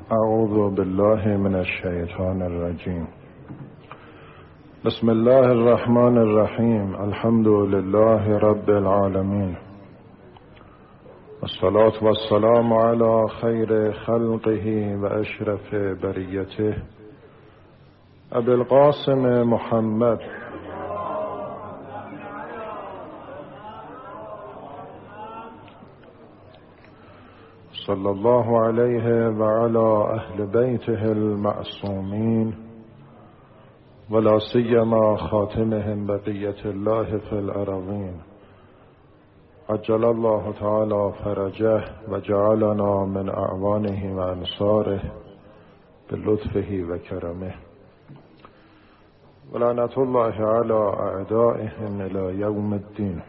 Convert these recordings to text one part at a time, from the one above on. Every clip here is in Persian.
اعوذ بالله من الشیطان الرجیم. بسم الله الرحمن الرحیم. الحمد لله رب العالمین. الصلاة والسلام علی خیر خلقه و اشرف بریته ابی القاسم محمد صلی الله علیه و علی اهل بیته المعصومین ولا سیما خاتمهم بقیة الله فی الارضین عجل الله تعالی فرجه و جعلنا من اعوانه و انصاره بلطفه و کرمه ولعنة الله علی اعدائهم الی یوم الدین.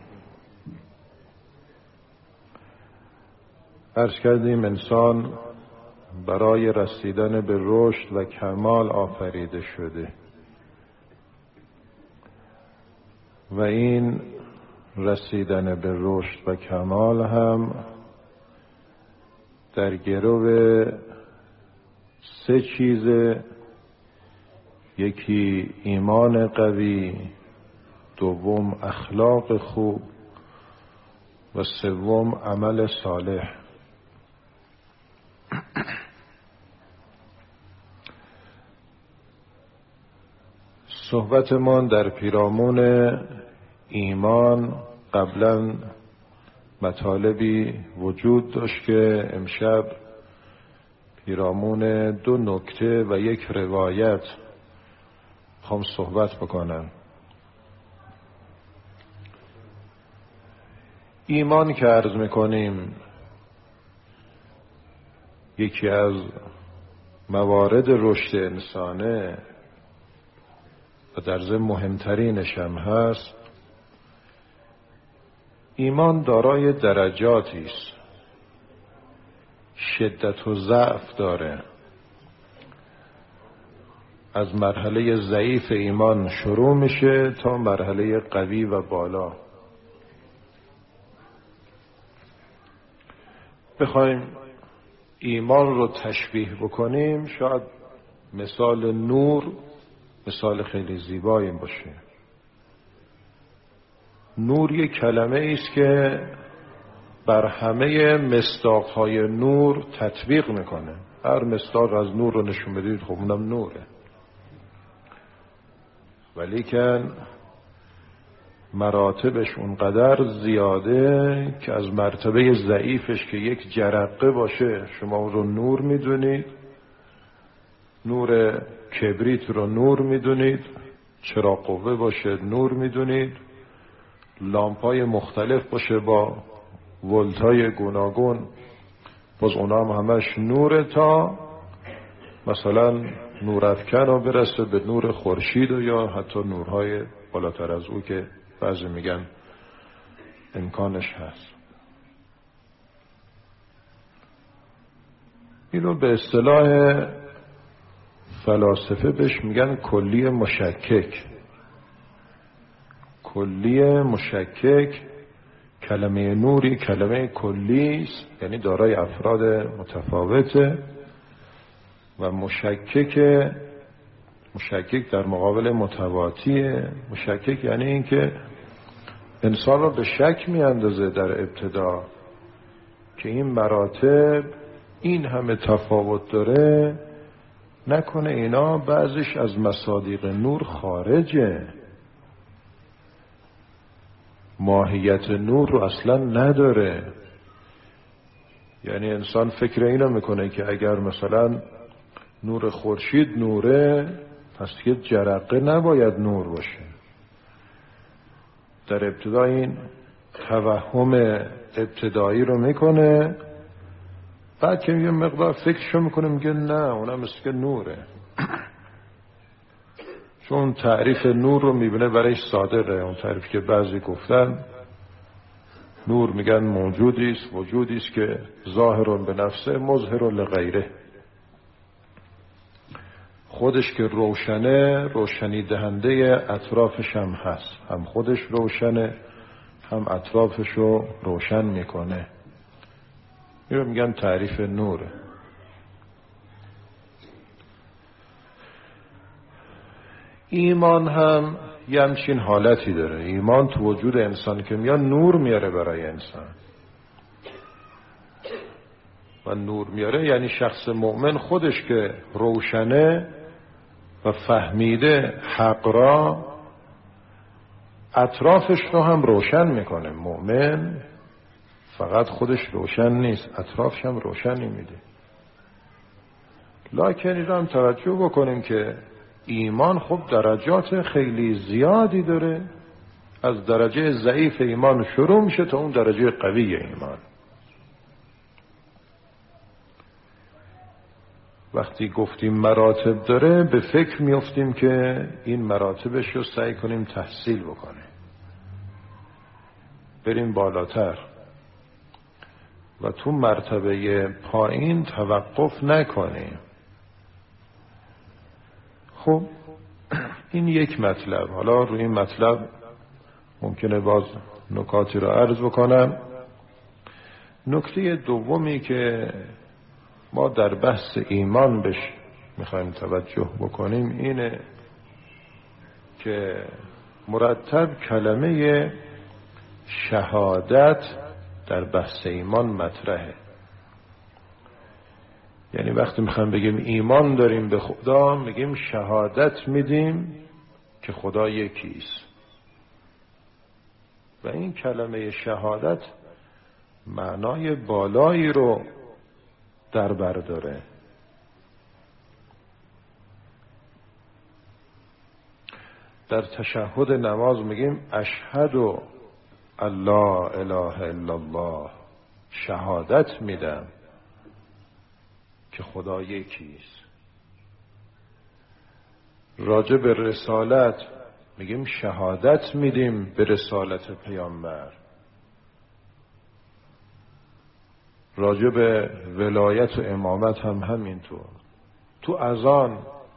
عرض کردیم انسان برای رسیدن به رشد و کمال آفریده شده و این رسیدن به رشد و کمال هم در گرو سه چیزه: یکی ایمان قوی، دوم اخلاق خوب و سوم عمل صالح. صحبتمان در پیرامون ایمان قبلا مطالبی وجود داشت که امشب پیرامون دو نکته و یک روایت میخوام صحبت بکنم. ایمان که عرض میکنیم یکی از موارد رشد انسانه و در ضمن مهمترینش هم هست. ایمان دارای درجاتی است، شدت و ضعف داره. از مرحله ضعیف ایمان شروع میشه تا مرحله قوی و بالا. بخوایم ایمان رو تشبیه بکنیم، شاید مثال نور مثال خیلی زیبایی باشه. نور یک کلمه است که بر همه مصداق‌های نور تطبیق میکنه. هر مصداق از نور رو نشون بدید خب اونم نوره، ولیکن مراتبش اونقدر زیاده که از مرتبه ضعیفش که یک جرقه باشه شما اون رو نور میدونید، نور کبریت رو نور میدونید، چراغ قوه باشه نور میدونید، لامپای مختلف باشه با ولتای گوناگون باز اونا هم همش نوره، تا مثلا نورافکن رو برسه به نور خورشید و یا حتی نورهای بالاتر از او که بعضی میگن امکانش هست. اینو به اصطلاح فلاسفه بهش میگن کلی مشکک. کلی مشکک، کلمه نوری کلمه کلی است، یعنی دارای افراد متفاوته، و مشکک در مقابل متواتیه. مشکک یعنی این که انسان رو به شک میاندازه در ابتدا که این مراتب این همه تفاوت داره، نکنه اینا بعضش از مصادیق نور خارجه، ماهیت نور رو اصلا نداره. یعنی انسان فکر اینو میکنه که اگر مثلا نور خورشید نوره پس یه جرقه نباید نور باشه. در ابتدا این توهم ابتدایی رو میکنه، بعد که یه مقدار فکرشو میکنه میگه نه اونم مثل که نوره. چون تعریف نور رو میبینه برایش صادقه. اون تعریف که بعضی گفتن نور میگن موجودی است، وجودی است که ظاهر به نفسه مظهر لغیره. خودش که روشنه، روشنی دهنده اطرافش هم هست، هم خودش روشنه هم اطرافش رو روشن میکنه. این رو میگن تعریف نوره. ایمان هم یه همچین حالتی داره. ایمان تو وجود انسان که میاد نور میاره برای انسان، و نور میاره یعنی شخص مؤمن خودش که روشنه و فهمیده حق را، اطرافش رو هم روشن میکنه. مؤمن فقط خودش روشن نیست، اطرافش هم روشنی میده. لکن این رو هم توجه بکنیم که ایمان خب درجات خیلی زیادی داره. از درجه ضعیف ایمان شروع میشه تا اون درجه قوی ایمان. وقتی گفتیم مراتب داره، به فکر میافتیم که این مراتبش رو سعی کنیم تحصیل بکنیم، بریم بالاتر و تو مرتبه پایین توقف نکنیم. خب این یک مطلب. حالا روی این مطلب ممکنه باز نکاتی رو عرض بکنم. نکته دومی که ما در بحث ایمان بهش میخوایم توجه بکنیم اینه که مرتب کلمه شهادت در بحث ایمان مطرحه. یعنی وقتی میخوایم بگیم ایمان داریم به خدا، میگیم شهادت میدیم که خدا یکیست. و این کلمه شهادت معنای بالایی رو در بر داره. در تشهد نماز میگیم اشهد ان لا اله الا الله، شهادت میدم که خدا یکیست. راجع به رسالت میگیم شهادت میدیم به رسالت پیامبر. راجع به ولایت و امامت هم همینطور. تو اذان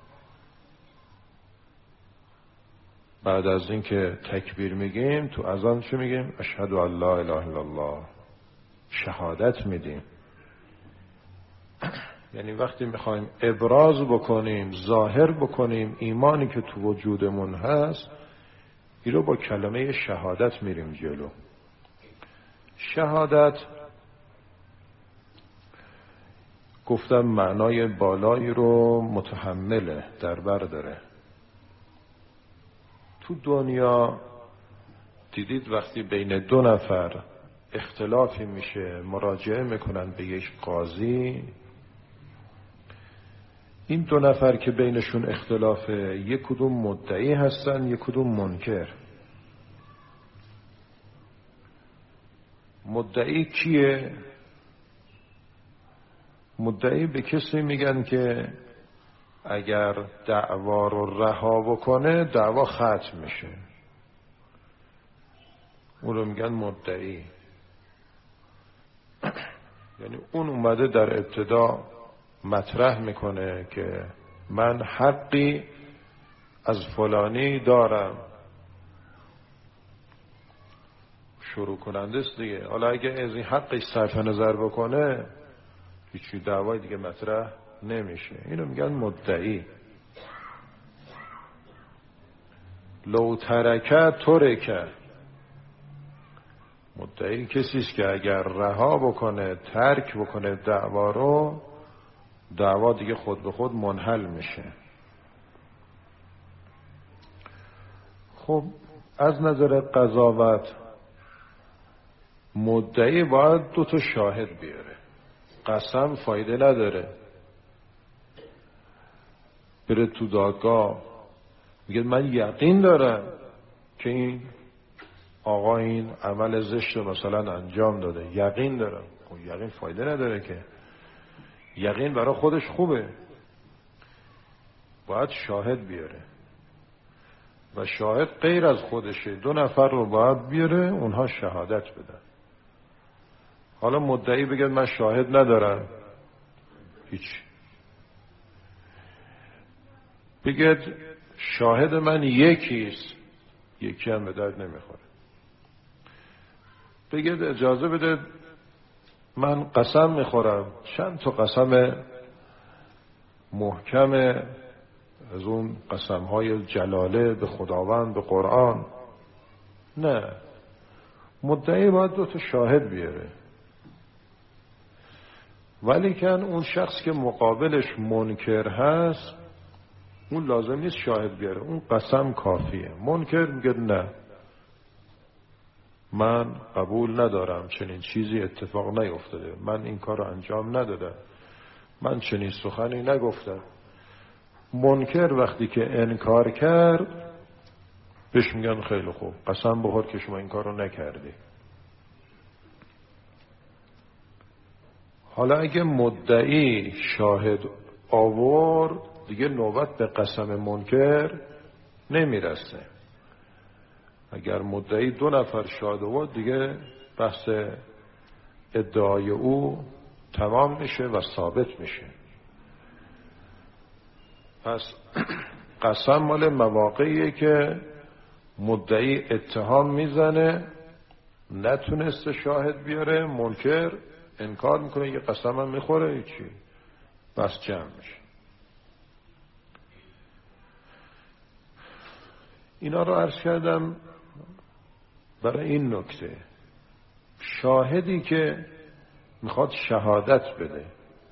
بعد از این که تکبیر میگیم، تو اذان چه میگیم؟ اشهد ان لا اله الا الله، شهادت میدیم. یعنی وقتی میخوایم ابراز بکنیم، ظاهر بکنیم ایمانی که تو وجودمون هست، این رو با کلمه شهادت میریم جلو. شهادت گفتم معنای بالایی رو متحمله، در بر داره. تو دنیا دیدید وقتی بین دو نفر اختلافی میشه، مراجعه میکنن به یک قاضی، این دو نفر که بینشون اختلافه، یک کدوم مدعی هستن، یک کدوم منکر. مدعی کیه؟ مدعی به کسی میگن که اگر دعوا رو رها بکنه دعوا ختم میشه، اون رو میگن مدعی. یعنی اون اومده در ابتدا مطرح میکنه که من حقی از فلانی دارم، شروع کننده است دیگه. حالا اگه از این حقش صرف نظر بکنه هیچی دعوای دیگه مطرح نمیشه. اینو میگن مدعی. لو ترکه ترکه، مدعی کسی است که اگر رها بکنه، ترک بکنه دعوا رو، دعوا دیگه خود به خود منحل میشه. خب از نظر قضاوت مدعی باید 2 تا شاهد بیاره. قسم فایده نداره. بره تو دادگاه میگه من یقین دارم که این آقا این عمل زشت رو مثلا انجام داده، یقین دارم. خب یقین فایده نداره که. یقین برای خودش خوبه، باید شاهد بیاره و شاهد غیر از خودشه. 2 نفر رو باید بیاره، اونها شهادت بدن. حالا مدعی بگه من شاهد ندارم، هیچ. بگه شاهد من یکیست، یکی هم به درد نمیخوره. بگه اجازه بده من قسم میخورم، چند تا قسم محکم از اون قسم‌های جلاله به خداوند، به قرآن. نه، مدعی باید 2 تا شاهد بیاره، ولی کن اون شخص که مقابلش منکر هست اون لازم نیست شاهد بیاره، اون قسم کافیه. منکر میگه نه، من قبول ندارم، چنین چیزی اتفاق نیفتاده، من این کار رو انجام ندادم، من چنین سخنی نگفتم. منکر وقتی که انکار کرد بهش میگن خیلی خوب، قسم بخور که شما این کار رو نکردی. حالا اگه مدعی شاهد آورد دیگه نوبت به قسم منکر نمیرسه. اگر مدعی 2 نفر شاهد آورد دیگه بحث ادعای او تمام میشه و ثابت میشه. پس قسم مال مواقعیه که مدعی اتهام میزنه نتونسته شاهد بیاره، منکر انکار میکنه، یه قسم هم میخوره، چی بس جمع میشه. اینا رو عرض کردم برای این نکته، شاهدی که میخواد شهادت بده،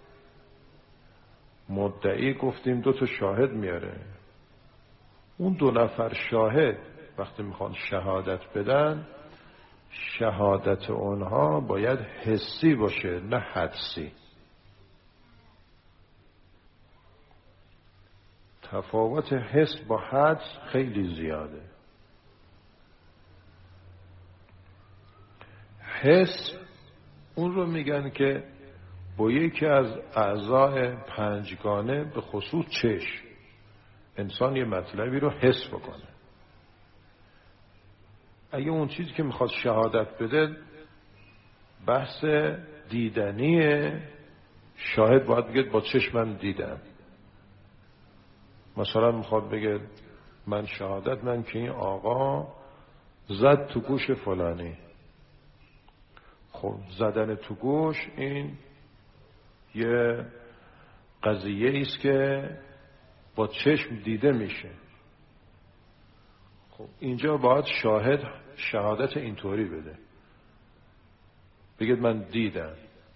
مدعی گفتیم 2 تا شاهد میاره، اون 2 نفر شاهد وقتی میخوان شهادت بدن شهادت اونها باید حسی باشه نه حدسی. تفاوت حس با حدس خیلی زیاده. حس اون رو میگن که با یکی از اعضای 5گانه به خصوص چشم انسان یه مطلبی رو حس بکنه. اگه اون چیزی که میخواد شهادت بده بحث دیدنیه، شاهد باید بگه با چشمم دیدم. مثلا میخواد بگه من شهادت من که این آقا زد تو گوش فلانی. خب زدن تو گوش این یه قضیه ایست که با چشم دیده میشه. خب اینجا باید شاهد شهادت اینطوری بده، بگید من دیدم.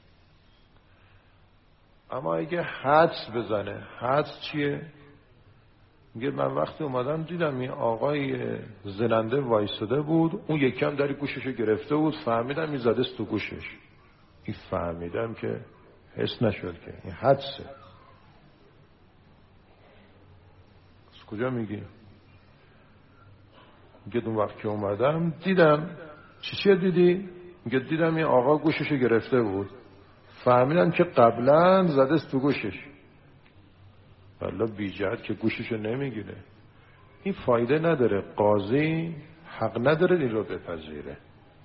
اما اگه حدس بزنه، حدس چیه؟ میگه من وقتی اومدم دیدم این آقای زننده وایساده بود، اون یکی هم در گوششو گرفته بود، فهمیدم این زده است تو گوشش. این فهمیدم که حس نشد، که این حدسه. از کجا میگی؟ میگه اون وقت که اومدم دیدم. چیه دیدی؟ میگه دیدم این آقا گوششو گرفته بود، فهمیدم که قبلا زده است تو گوشش. والله بیجهت که گوششو نمیگیره. این فایده نداره، قاضی حق نداره این رو بپذیره،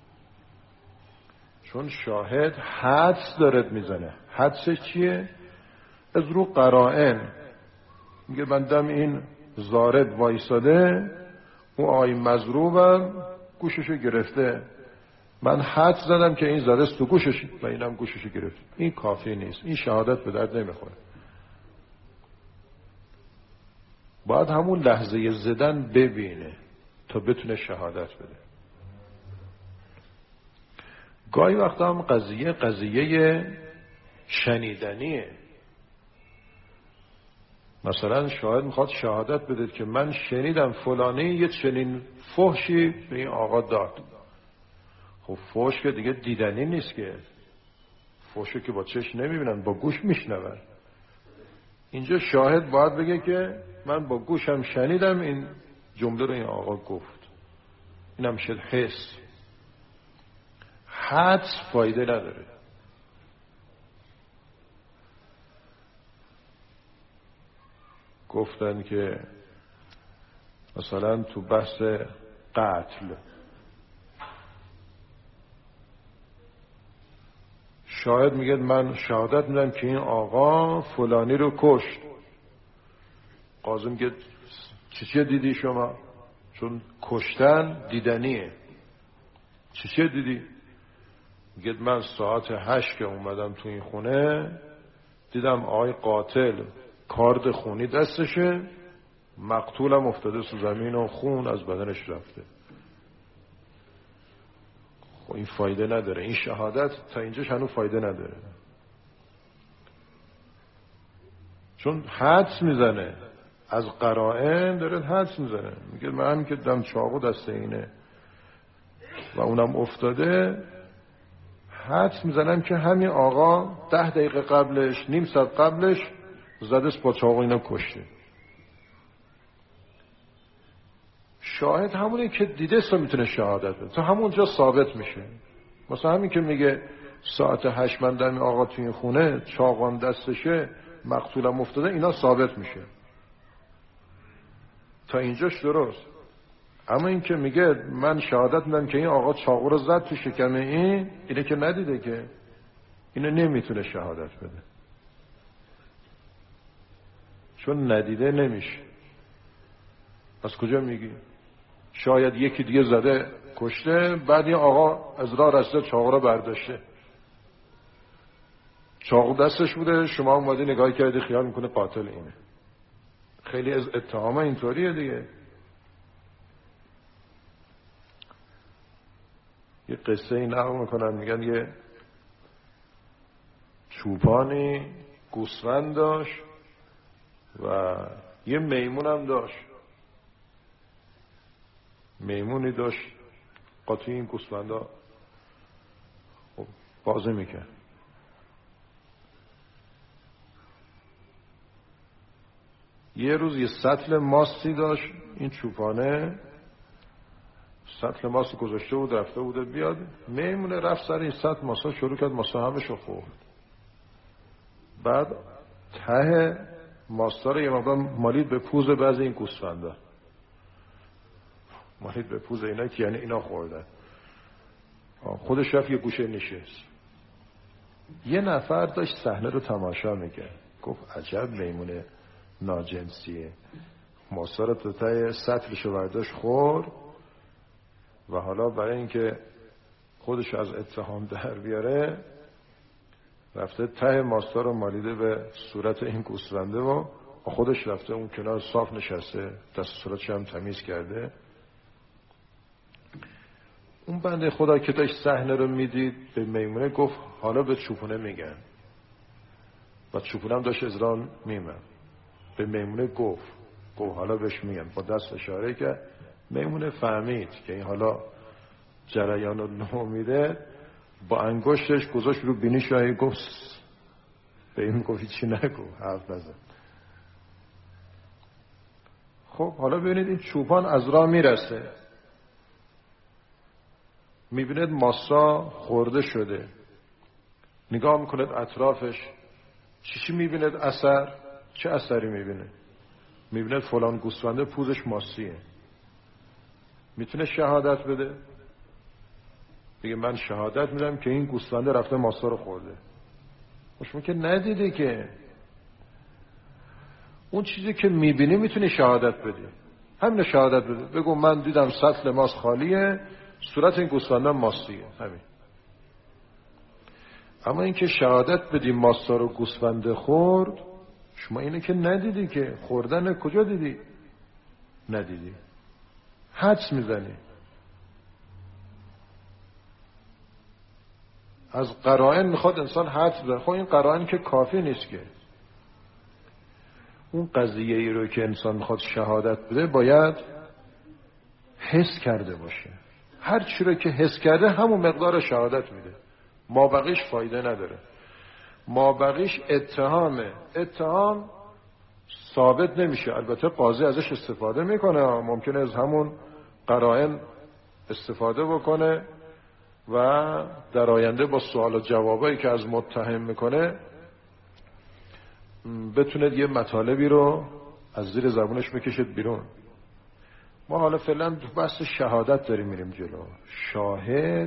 چون شاهد حدس دارد میزنه. حدسش چیه؟ از رو قرائن میگه بندم این زارد وایساده، اون آی مضروبم گوششو گرفته، من حدس زدم که این زده است تو گوشش و اینم گوششو گرفت. این کافی نیست، این شهادت به درد نمیخوره. باید همون لحظه زدن ببینه تا بتونه شهادت بده. گاهی وقتا هم قضیه شنیدنیه. مثلا شاهد میخواد شهادت بده که من شنیدم فلانی یه چنین فحشی به این آقا داد. خب فحش که دیگه دیدنی نیست، که فحشو که با چشم نمیبینن، با گوش میشنون. اینجا شاهد باید بگه که من با گوشم شنیدم این جمله رو این آقا گفت. اینم شد حس. حدس فایده نداره. گفتن که مثلا تو بحث قتل شاهد میگه من شهادت میدم که این آقا فلانی رو کشت. قاضی میگه چیه دیدی شما؟ چون کشتن دیدنیه. چیه دیدی؟ میگه من ساعت 8 که اومدم تو این خونه دیدم آقای قاتل کارد خونی دستشه، مقتولم افتاده تو زمین و خون از بدنش رفته. خب این فایده نداره، این شهادت تا اینجاش هنوز فایده نداره، چون حدس میزنه، از قرائن داره حدس میزنه، میگه من که دم چاقو دست اینه و اونم افتاده، حدس میزنم که همین آقا 10 دقیقه قبلش، نیم ساعت قبلش زده با چاقو اینو کشته. شاهد همونه که دیده است میتونه شهادت بده، تا همونجا ثابت میشه. مثلا همین که میگه ساعت 8 من دم آقا توی این خونه، چاقوام دستشه، مقتولم افتاده، اینا ثابت میشه، تا اینجاش درست. اما این که میگه من شهادت میدم که این آقا چاقو رو زد تو شکم اینه که ندیده، که اینو نمیتونه شهادت بده، چون ندیده نمیشه. از کجا میگی؟ شاید یکی دیگه زده کشته، بعد این آقا از راه رسته چاقو رو برداشته، چاقو دستش بوده، شما اومدی نگاه کردی خیال میکنه قاتل اینه. خیلی از اتهام اینطوریه دیگه. یه قصه این نقل میکنن، میگن یه چوپانی گوسفند داشت و یه میمون هم داشت. میمونی داشت قاطی این گوسفندا بازی میکرد. یه روز یه سطل ماستی داشت این چوپانه، سطل ماست گذاشته بود، رفته بوده بیاد، میمونه رفت سر این سطل ماستا شروع کرد ماستا همشو خورد. بعد ته ماستا رو یه مقدار مالید به پوز بعضی این گوسفندا، مالید به پوز اینا که یعنی اینا خوردن. خودش رفت یه گوشه نشست. یه نفر داشت صحنه رو تماشا میکرد، گفت عجب میمونه ناجنسیه، ماستا رو تو ته سطلشو برداشت خورد و حالا برای اینکه خودش از اتهام در بیاره رفته ته ماستا رو مالیده به صورت این گوسفنده و خودش رفته اون کنار صاف نشسته، دست صورتش هم تمیز کرده. اون بنده خدا که داشت صحنه رو میدید به میمونه گفت حالا به چوپونه میگن، و چوپونه هم داشت ازران میمن. به میمونه گفت حالا بهش میگن، با دست اشاره که میمونه فهمید که این حالا جریان رو نمو میده، با انگشتش گذاشت رو بینیش و گفت به این گفت چی نگو، حرف نزن. خب حالا ببینید این چوپان از راه میرسه، میبیند ماسا خورده شده، نگاه میکند اطرافش، چی میبیند؟ اثر. چه اثری میبینه؟ میبیند فلان گوسفنده پوزش ماسیه. میتونه شهادت بده؟ بگه من شهادت میدم که این گوسفنده رفته ماسا رو خورده. شما که ندیده، که اون چیزی که میبینی میتونی شهادت بدی. همین شهادت بده، بگو من دیدم سطل ماست خالیه، صورت این گوسفنده ماسیه، همین. اما اینکه شهادت بدی ماسا رو گوسفنده خورد، شما اینه که ندیدی، که خوردن کجا دیدی؟ ندیدی، حدس میزنی. از قرائن میخواد انسان حدس بزنه. خب این قرائن که کافی نیست، که اون قضیه ای رو که انسان میخواد شهادت بده باید حس کرده باشه. هر چی رو که حس کرده همون مقدار شهادت میده، ما بقیش فایده نداره. ما بقیش اتهامه. اتهام ثابت نمیشه، البته قاضی ازش استفاده میکنه، ممکنه از همون قرائن استفاده بکنه و در آینده با سوال و جوابایی که از متهم میکنه بتونه یه مطالبی رو از زیر زبونش بکشید بیرون. ما حالا فعلا بحث شهادت داریم میریم جلو. شاهد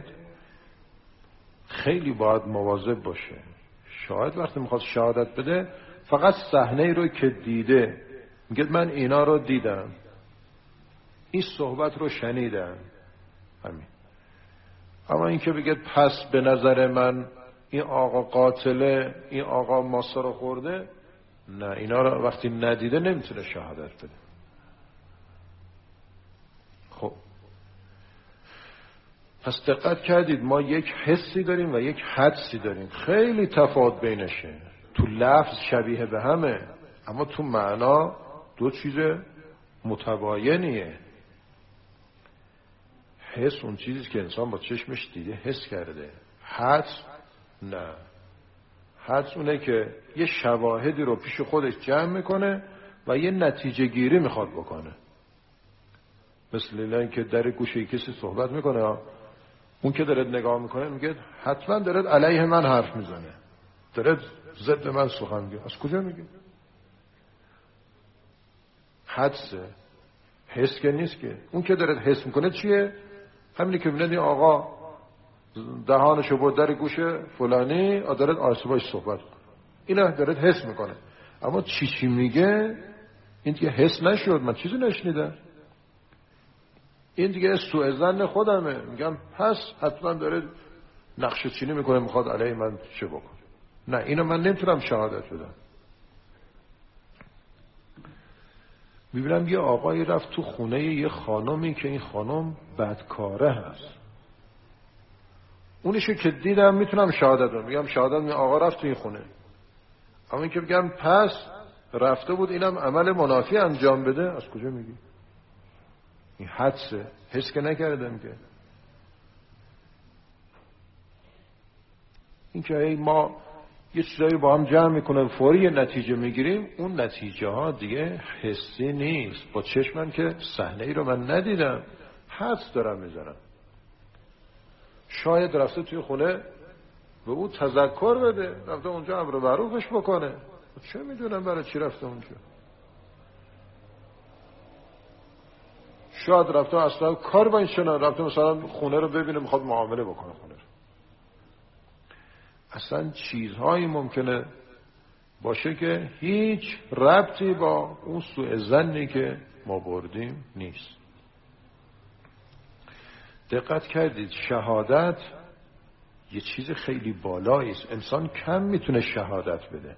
خیلی باید مواظب باشه. شاهد وقتی میخواد شهادت بده فقط صحنه رو که دیده میگه من اینا رو دیدم، این صحبت رو شنیدم، همین. اما این که بگه پس به نظر من این آقا قاتله، این آقا ماسا رو خورده، نه، اینا رو وقتی ندیده نمیتونه شهادت بده. خب پس دقت کردید ما یک حسی داریم و یک حدسی داریم، خیلی تفاوت بینشه. تو لفظ شبیه به همه اما تو معنا دو چیز متباینیه. حس اون چیزی که انسان با چشمش دیده حس کرده، حدس نه. حدس اونه که یه شواهدی رو پیش خودش جمع میکنه و یه نتیجه گیری میخواد بکنه. مثل این که در گوشه کسی صحبت میکنه، اون که داره نگاه میکنه میگه حتما داره علیه من حرف میزنه، داره ضد من سخن میگه. از کجا میگه؟ حدسه، حس که نیست که. اون که داره حس میکنه چیه؟ همینی که میبینه این آقا دهانشو برد در گوشه فلانی داره آرسوباش صحبت کنه، اینا داره حس میکنه. اما چی میگه این دیگه حس نشد، من چیزی نشنیدم. این دیگه سوء ظن خودمه، میگم پس حتما داره نقشه چینی میکنه میخواد علیه من چه بکنه. نه، اینو من نمیتونم شهادت بدم. میبینم یه آقایی رفت تو خونه یه خانمی که این خانم بدکاره هست، اونیشو که دیدم میتونم شهادت بدم، میگم شهادت می آقا رفت تو این خونه. اما این که بگم پس رفته بود اینم عمل منافی انجام بده، از کجا میگی؟ این حدسه، حس که نکردم که. این که ما یه چیزایی با هم جمع میکنیم فوری یه نتیجه میگیریم، اون نتیجه ها دیگه حسی نیست. با چشمم که صحنه ای رو من ندیدم، حدس دارم میزنم. شاید رفته توی خونه به او تذکر بده، رفته اونجا امر معروفش بکنه، چه میدونم برای چی رفته اونجا. شاید رفته اصلا کار با این شنا، رفته مثلا خونه رو ببینه میخواد معامله بکنه خونه رو. اصلا چیزهایی ممکنه باشه که هیچ ربطی با اون سوء ظنی که ما بردیم نیست. دقت کردید شهادت یه چیز خیلی بالایی است. انسان کم میتونه شهادت بده.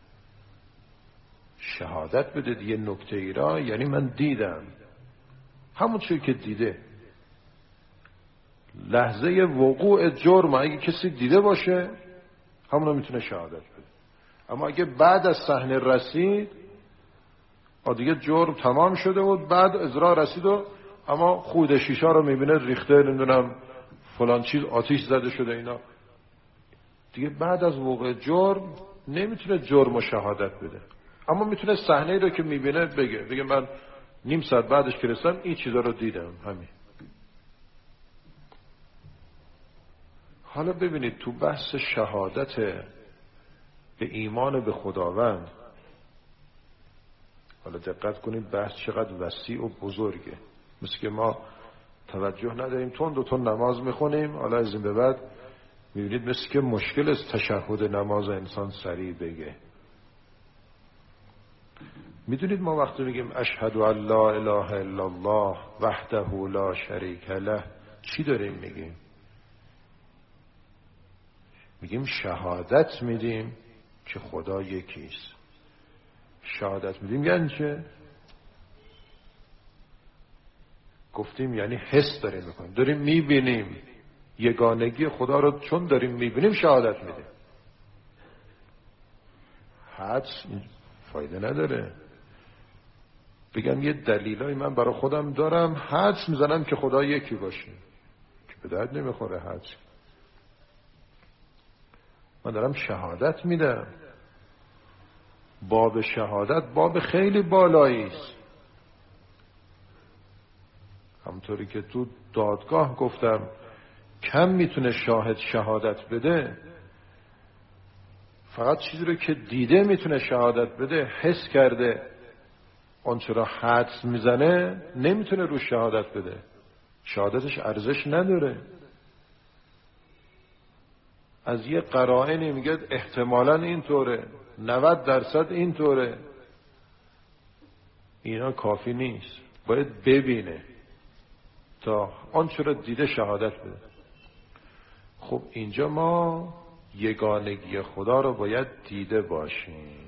شهادت بده دیگه نکته ای را، یعنی من دیدم همون چیزی که دیده. لحظه وقوع جرم اگه کسی دیده باشه همونو میتونه شهادت بده. اما اگه بعد از صحنه رسید دیگه جرم تمام شده بود، بعد ازرا رسید و اما خود شیشه رو میبینه ریخته، نمیدونم فلان چیز آتیش زده شده، اینا دیگه بعد از وقوع جرم نمیتونه جرم و شهادت بده. اما میتونه صحنه رو که میبینه بگه من نیم ساعت بعدش که رسیدم این چیزا رو دیدم. همین. حالا ببینید تو بحث شهادت به ایمان به خداوند، حالا دقت کنید بحث چقدر وسیع و بزرگه. مثل که ما توجه نداریم تند نماز میخونیم، حالا از این به بعد میبینید مثل که مشکل است تشهد نماز انسان سریع بگه. میدونید ما وقتی میگیم اشهد ان لا اله الا الله وحده لا شریک له چی داریم میگیم؟ میگیم شهادت میدیم که خدا یکیست. شهادت میدیم یعنی چه؟ گفتیم یعنی حس داریم میکنیم، داریم میبینیم یگانگی خدا رو. چون داریم میبینیم شهادت میدیم. حدس فایده نداره. بگم یه دلیلایی من برای خودم دارم، حدس میزنم که خدا یکی باشه، که به درد نمیخوره حدس. من دارم شهادت میدم. باب شهادت باب خیلی بالایی است. همونطوری که تو دادگاه گفتم کم میتونه شاهد شهادت بده، فقط چیزی رو که دیده میتونه شهادت بده. حس کرده آنچه را حدس میزنه نمیتونه رو شهادت بده، شهادتش ارزش نداره. از یه قرائنی میگه احتمالاً اینطوره، 90% اینطوره، اینا کافی نیست. باید ببینه تا آنچه را دیده شهادت بده. خب اینجا ما یگانگی خدا رو باید دیده باشیم،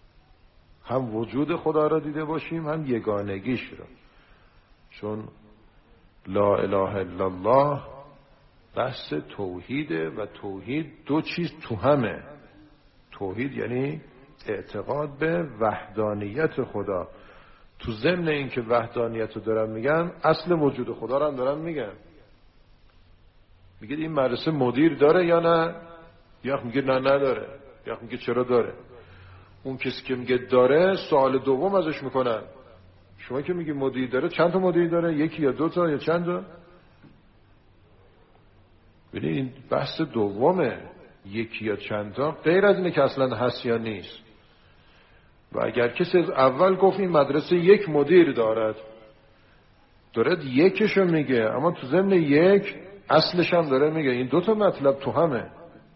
هم وجود خدا رو دیده باشیم هم یگانگیش رو. چون لا اله الا الله بحث توحیده و توحید دو چیز تو همه. توحید یعنی اعتقاد به وحدانیت خدا. تو ضمن این که وحدانیت رو دارن میگن، اصل وجود خدا رو هم دارن میگن. میگه این مدرسه مدیر داره یا نه؟ یا میگه نه نداره، یا میگه چرا داره. اون کسی که میگه داره سوال دوم ازش میکنن، شما که میگی مدیر داره چند تا مدیر داره؟ یکی یا دو تا یا چند تا؟ ببین این بحث دومه، یکی یا چند تا، غیر از اینه که اصلا هست یا نیست. و اگر کسی از اول گفت این مدرسه یک مدیر دارد یکشو میگه، اما تو ضمن یک اصلش هم داره میگه. این دو تا مطلب تو همه.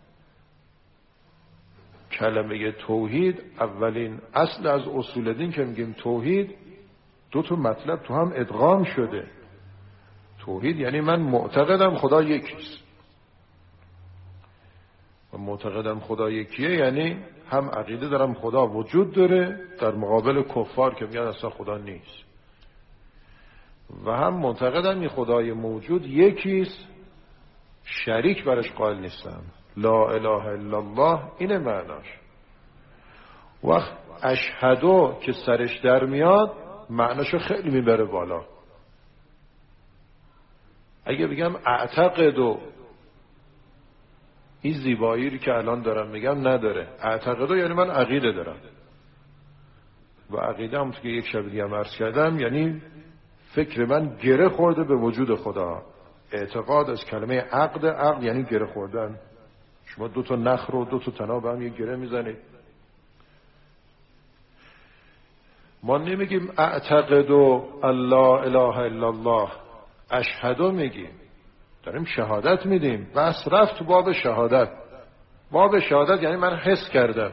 کلمه توحید اولین اصل از اصول دین که میگیم توحید، دو تا مطلب تو هم ادغام شده. توحید یعنی من معتقدم خدا یکیست، و معتقدم خدا یکیه یعنی هم عقیده دارم خدا وجود داره در مقابل کفار که میگن اصلا خدا نیست، و هم معتقدم این خدای موجود یکیست، شریک برش قائل نیستم. لا اله الا الله اینه معناش. وقت اشهدو که سرش در میاد معناشو خیلی میبره بالا. اگه بگم اعتقدو، این زیبایی رو که الان دارم میگم نداره. اعتقدو یعنی من عقیده دارم، و عقیده هم که یک شب دیگه عرض کردم یعنی فکر من گره خورده به وجود خدا. اعتقاد از کلمه عقد یعنی گره خوردن. شما دو تا نخ رو دو تا تناب هم یک گره میزنید. ما نمیگیم اعتقدو الله اله الا الله، اشهدو میگیم، داریم شهادت میدیم. بس رفت تو باب شهادت. باب شهادت یعنی من حس کردم.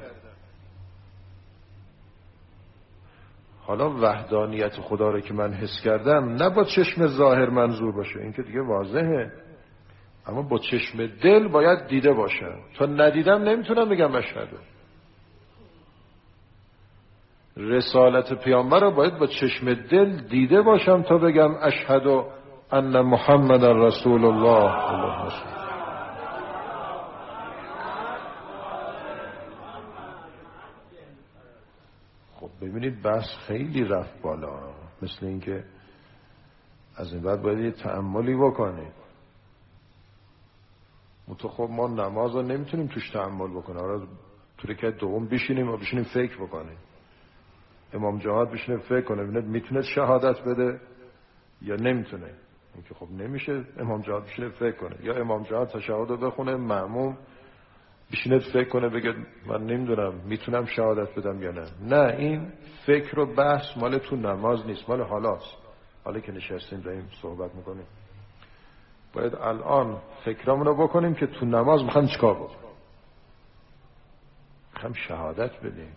حالا وحدانیت خدا رو که من حس کردم نه با چشم ظاهر منظور باشه، این که دیگه واضحه، اما با چشم دل باید دیده باشه. تا ندیدم نمیتونم بگم اشهدو. رسالت پیامبر رو باید با چشم دل دیده باشم تا بگم اشهدو ان محمد رسول الله. خب ببینید بحث خیلی رفت بالا، مثل اینکه از این بعد باید یه تأملی بکنید. خب ما نماز رو نمیتونیم توش تأمل بکنیم. آره تو رکعت دوم بشینیم و بشینیم فکر بکنیم. امام جماعت بشینه فکر کنه ببینید میتونه شهادت بده یا نمیتونه. این که خب نمیشه امام جماعت بشینه فکر کنه، یا امام جماعت تشهد رو بخونه مأموم بشینه فکر کنه بگه من نمیدونم میتونم شهادت بدم یا نه. نه، این فکر و بحث مال تو نماز نیست، مال حالاست. حالا که نشستیم داریم صحبت میکنیم باید الان فکرامون رو بکنیم که تو نماز میخوام چیکار بکنیم. میخوام شهادت بدیم.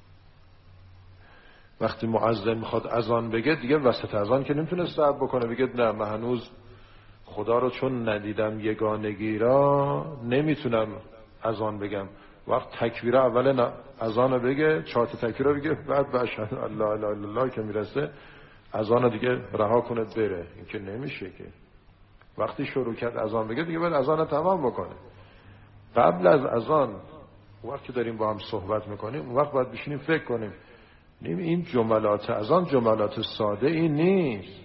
وقتی مؤذن میخواد اذان بگه دیگه وسط اذان که نمیتونه صبر بکنه بگه نه من هنوز خدا رو چون ندیدم یگانگی را نمیتونم اذان بگم. وقت تکبیر اول اذان رو بگه، 4 تا تکبیر رو بگه، بعد اشهد الله اله الا الله که میرسه اذان رو دیگه رها کنه بره. این که نمیشه که. وقتی شروع کرد اذان بگه دیگه باید اذان رو تمام بکنه. قبل از اذان وقتی که داریم با هم صحبت میکنیم اون وقت باید بشینیم فکر کنیم این جملات اذان جملات ساده این نیست.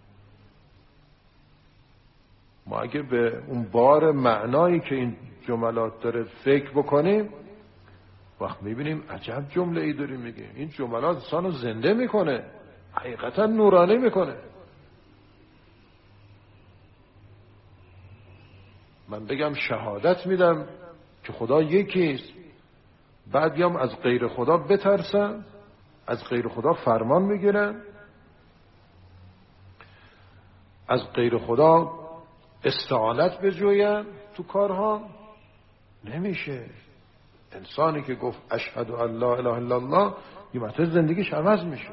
ما اگه به اون بار معنایی که این جملات داره فکر بکنیم وقت میبینیم عجب جمله ای داریم میگه. این جملات انسانو زنده میکنه، حقیقتا نورانی میکنه. من بگم شهادت میدم که خدا یکیست، بعد بیام از غیر خدا بترسم، از غیر خدا فرمان بگیرم، از غیر خدا استعانت بجویم تو کارها، نمیشه. انسانی که گفت اشهد ان لا اله الا الله یه مرتبه زندگیش عوض میشه.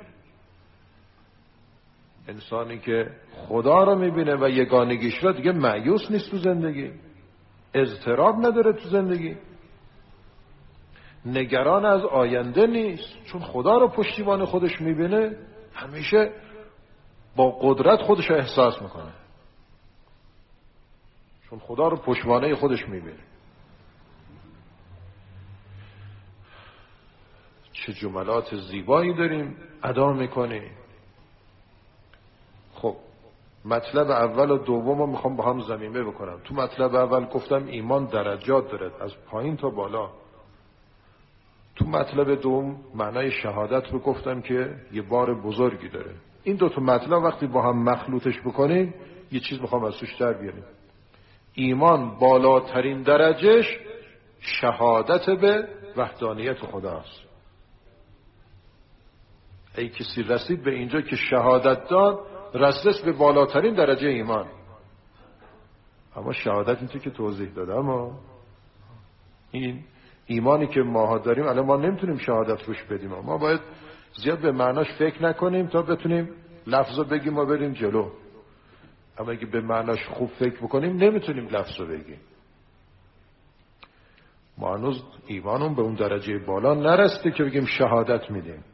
انسانی که خدا رو میبینه و یگانگیش را دیگه مایوس نیست تو زندگی، اضطراب نداره تو زندگی، نگران از آینده نیست، چون خدا رو پشتیبان خودش میبینه، همیشه با قدرت خودش رو احساس میکنه. چون خدا رو پشتوانه خودش میبینه. چه جملات زیبایی داریم ادا میکنیم. خب مطلب اول و دوم رو میخوام با هم ضمیمه بکنم. تو مطلب اول گفتم ایمان درجات داره از پایین تا بالا. تو مطلب دوم معنای شهادت رو گفتم که یه بار بزرگی داره. این دو تا مطلب وقتی با هم مخلوطش بکنیم یه چیز میخوام از توش در بیاریم. ایمان بالاترین درجهش شهادت به وحدانیت خداست. ای کسی رسید به اینجا که شهادت داد، رسید به بالاترین درجه ایمان. اما شهادت اینطور که توضیح دادم، اما این ایمانی که ما داریم الان ما نمیتونیم شهادت روش بدیم. ما باید زیاد به معناش فکر نکنیم تا بتونیم لفظو بگیم و بریم جلو. اما اگه به معناش خوب فکر بکنیم نمیتونیم لفظو بگیم. ما هنوز ایمانون به اون درجه بالا نرسته که بگیم شهادت میدیم.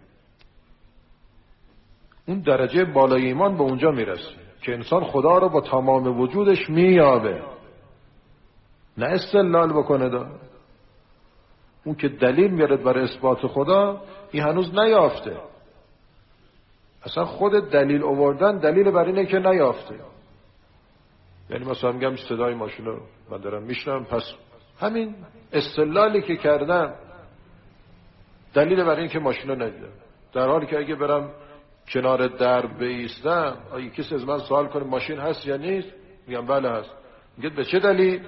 اون درجه بالای ایمان به اونجا میرسه که انسان خدا رو با تمام وجودش مییابه، نه استدلال بکنه. اون که دلیل میارد برای اثبات خدا، این هنوز نیافته. اصلا خود دلیل آوردن دلیل بر اینه که نیافته. یعنی مثلا میگم صدای ماشین رو من دارم میشنم، پس همین استدلالی که کردم دلیل برای این که ماشین رو ندیدم. در حالی که اگه برم کنار در بایستم، آیا کسی از من سوال کنه ماشین هست یا نیست، میگم بله هست. میگه به چه دلیل؟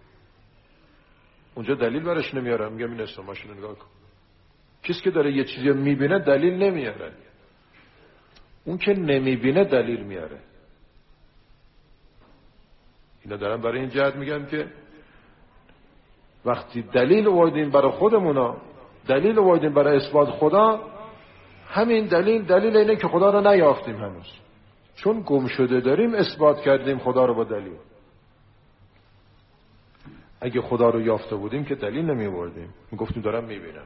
اونجا دلیل برش نمیارم، میگم این است، ماشین رو نگاه کن. کسی که داره یه چیزی میبینه دلیل نمیاره، اون که نمیبینه دلیل میاره. اینا دارم برای این جهت میگم که وقتی دلیل آوردیم برای خودمونا، دلیل آوردیم برای اثبات خدا، همین دلیل اینه که خدا رو نیافتیم هنوز. چون گم شده داریم اثبات کردیم خدا رو با دلیل. اگه خدا رو یافته بودیم که دلیل نمی آوردیم، میگفتیم دارم میبینم.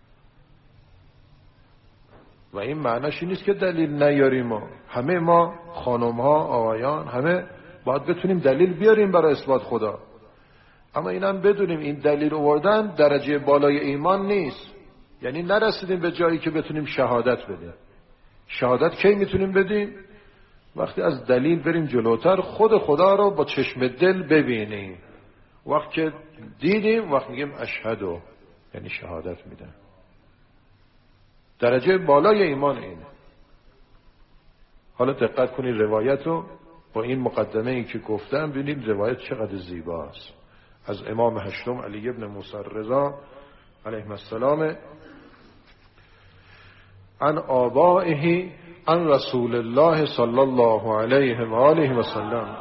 و این معنیش نیست که دلیل نیاریم. ما همه ما خانم ها، آقایان، همه باید بتونیم دلیل بیاریم برای اثبات خدا. اما اینم بدونیم این دلیل آوردن درجه بالای ایمان نیست. یعنی نرسیدیم به جایی که بتونیم شهادت بدیم. شهادت کی میتونیم بدیم؟ وقتی از دلیل بریم جلوتر، خود خدا رو با چشم دل ببینیم. وقت که دیدیم، وقت میگیم اشهدو، یعنی شهادت میدم. درجه بالای ایمان اینه. حالا دقت کنید روایت رو با این مقدمه ای که گفتم ببینید روایت چقدر زیباست. از امام هشتم علی ابن موسی رضا علیه السلام عن آبائه عن رسول الله صلی الله علیه و آله و سلم.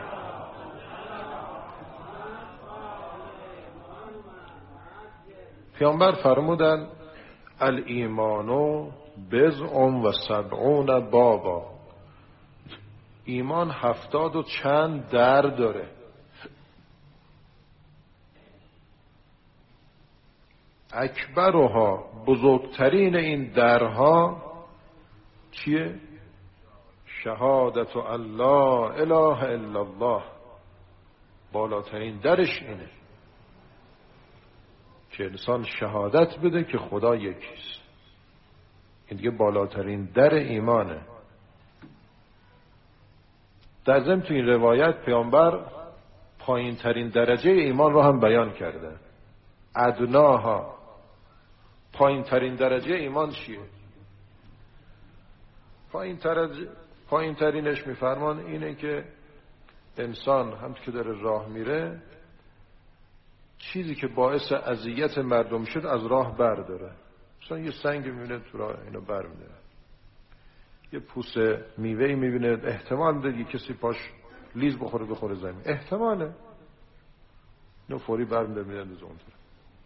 پیامبر فرمودن الایمان بضع و 70 بابا. ایمان 70 و چند در داره. اکبرها، بزرگترین این درها چیه؟ شهادت الله اله الا الله. بالاترین درش اینه که انسان شهادت بده که خدا یکیست. این دیگه بالاترین در ایمانه. در ضمن تو این روایت پیامبر پایین ترین درجه ایمان رو هم بیان کرده. ادناها، پایین ترین درجه ایمان چیه؟ پایین ترینش میفرمان اینه که انسان همونطور که داره راه میره، چیزی که باعث اذیت مردم شد از راه برداره. مثلا یه سنگ میبینه تو راه، اینو برمی‌داره. یه پوسه میوه‌ای میبینه، احتمال داره کسی پاش لیز بخوره زمین، احتماله، اینو فوری برمی‌داره میندازه اون طرف.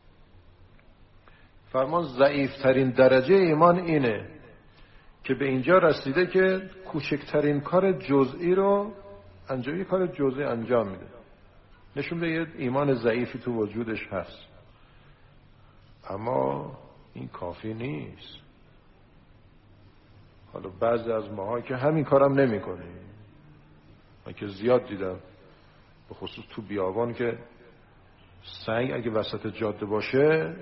فرمان ضعیفترین درجه ایمان اینه که به اینجا رسیده که کوچکترین کار جزئی رو یه کار جزئی انجام میده. نشون به یه ایمان ضعیفی تو وجودش هست. اما این کافی نیست. حالا بعضی از ماها که همین کارم نمی کنیم، من که زیاد دیدم به خصوص تو بیابان که سنگ اگه وسط جاده باشه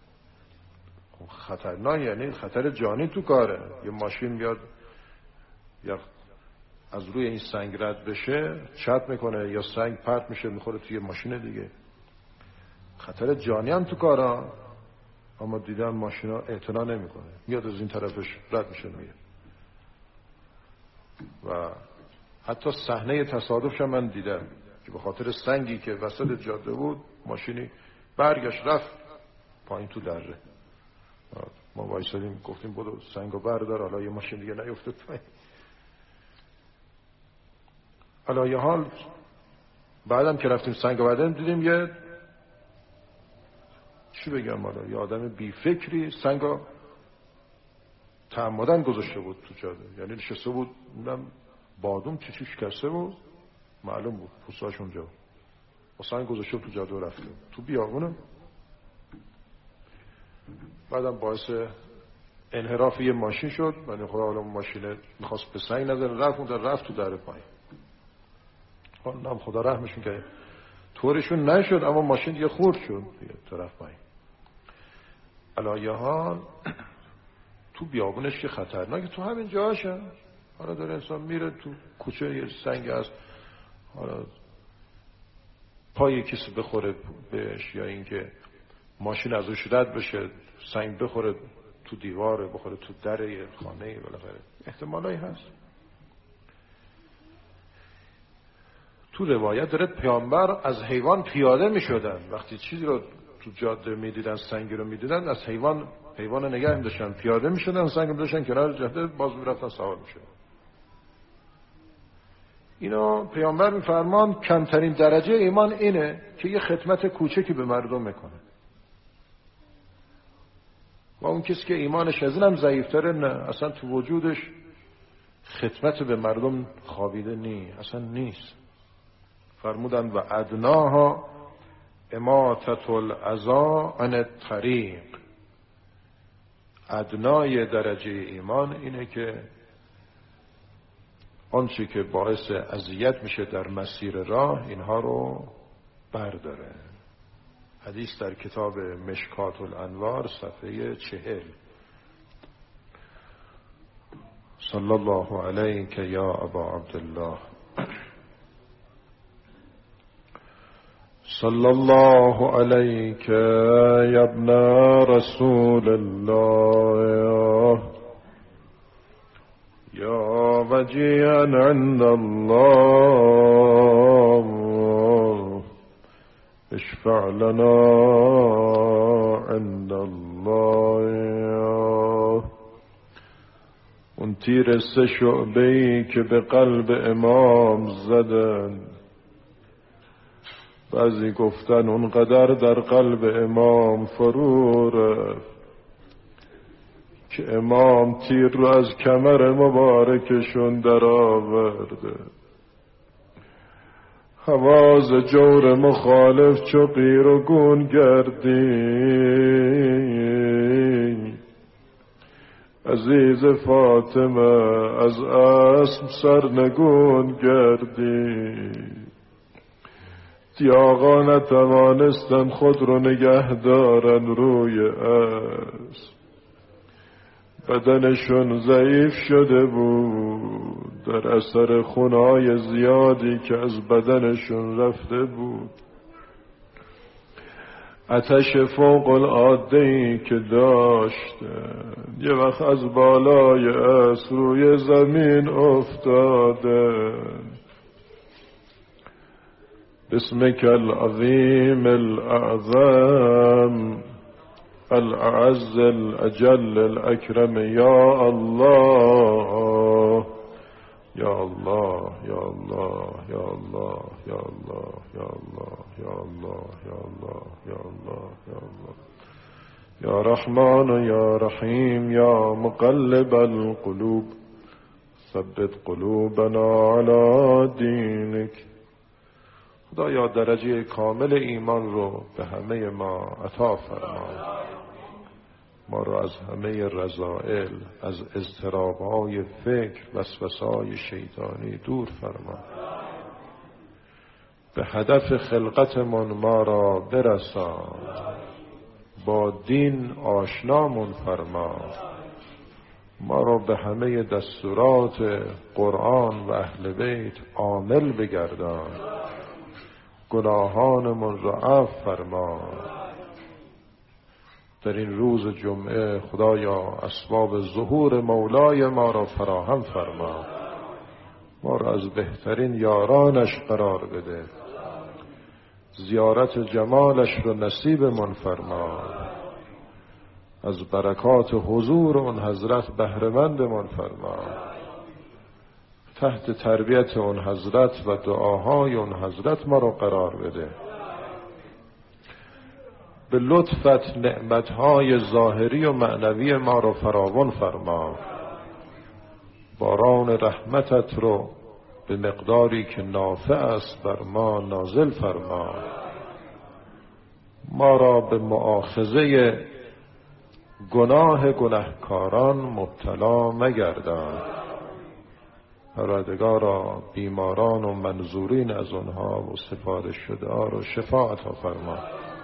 خطرناک، یعنی خطر جانی تو کاره. یه ماشین بیاد یا از روی این سنگ رد بشه چت میکنه یا سنگ پرت میشه میخوره توی ماشین دیگه، خطر جانی هم تو کاره. اما دیدم ماشینا اعتنا نمیکنه، میاد از این طرفش رد میشه میگه. و حتی صحنه تصادفش من دیدم که به خاطر سنگی که وسط جاده بود ماشینی برگشت رفت پایین تو دره. ما وایسادیم گفتیم برو سنگو بردار حالا یه ماشین دیگه نیفته پایین. حالا یه حال بعدم که رفتیم سنگو برداریم دیدیم یه چی بگم حالا یه آدم بی فکری سنگو تعمدن گذاشته بود تو جاده، یعنی نشسته بود بادوم چی شکسته بود معلوم بود پوستاش اونجا و سنگ گذاشته تو جاده و رفته تو بیابونه. بعدم باعث انحراف یه ماشین شد. من خدا حالا ماشین میخواست به سنگ نزنه رفت تو در پایین. خدا رحمشون که طورشون نشد اما ماشین دیگه خورد شد دیگه طرف پایین. علایه حال تو بیابونش که خطرناکه، تو همین جاهاشم حالا داره انسان میره تو کوچه یه سنگ هست حالا پای کسی بخوره بهش یا اینکه ماشین ازش رد بشه سنگ بخوره تو دیواره بخوره تو در یه خانه بالاخره احتمالایی هست. تو روایت داره پیامبر از حیوان پیاده می شدن، وقتی چیزی رو تو جاده می دیدن سنگی رو می دیدن از حیوان نگه می داشتن پیاده می شدن سنگ می داشتن کنار جاده باز می رفتن سوار می شدن. اینو پیامبر می فرمان کمترین درجه ایمان اینه که یه خدمت کوچکی به مردم میکنه و اون کسی که ایمانش از اینم ضعیفتره نه اصلا تو وجودش خدمت به مردم خوابیده اصلا نیست. فرمودن و ادناها اماطة الاذی عن الطریق. ادنای درجه ایمان اینه که آنچه که باعث اذیت میشه در مسیر راه اینها رو برداره. حدیث در کتاب مشکات الانوار صفحه 40. صلی الله علیک یا ابا عبدالله. صلی الله علیک یا ابن رسول الله یا وجیعا عند الله اشفع لنا عند الله. اون تیر 3 شعبه‌ای که به قلب امام زدن بعضی گفتن اونقدر در قلب امام فرو رفت که امام تیر رو از کمر مبارکشون در آورده. حواز جور مخالف چو قیر و گون گردی. عزیز فاطمه از اسب سرنگون گردی. دیاغا نتوانستن خود رو نگه دارن روی اسب. بدنشون ضعیف شده بود در اثر خونای زیادی که از بدنشون رفته بود. آتش فوق العاده‌ای که داشتن یه وقت از بالای اسب روی زمین افتادن. بسمك العظیم الاعظم الاعز الاجل الاکرم یا الله یا الله یا الله یا الله یا الله یا الله یا الله یا الله یا الله یا الله یا رحمان یا رحیم یا مقلب القلوب ثبت قلوبنا علی دینک. خدایا درجه کامل ایمان رو به همه ما عطا فرما. ما رو از همه رذائل از اضطراب‌های فکر وسوسه‌های شیطانی دور فرما. به هدف خلقتمون ما را برسان، با دین آشنامون فرما، ما را به همه دستورات قرآن و اهل بیت عامل بگردان، گناهانمون را عفو فرما. در این روز جمعه خدایا اسباب ظهور مولای ما را فراهم فرما، ما را از بهترین یارانش قرار بده، زیارت جمالش را نصیب من فرما، از برکات حضور اون حضرت بهره‌مند من فرما، تحت تربیت اون حضرت و دعاهای اون حضرت ما را قرار بده. به لطفت نعمتهای ظاهری و معنوی ما را فراوان فرما، باران رحمتت رو به مقداری که نافع است بر ما نازل فرما، ما را به مؤاخذه گناه گناهکاران مبتلا مگردان. پروردگارا بیماران و منظورین از آنها و سفارش شده ها رو شفا عطا فرما،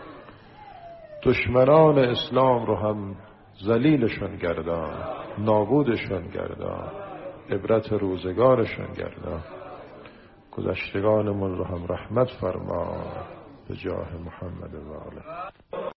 دشمنان اسلام رو هم ذلیلشون گردان، نابودشون گردان، عبرت روزگارشون گردان، گذشتگانمون رو هم رحمت فرما به جاه محمد و آله.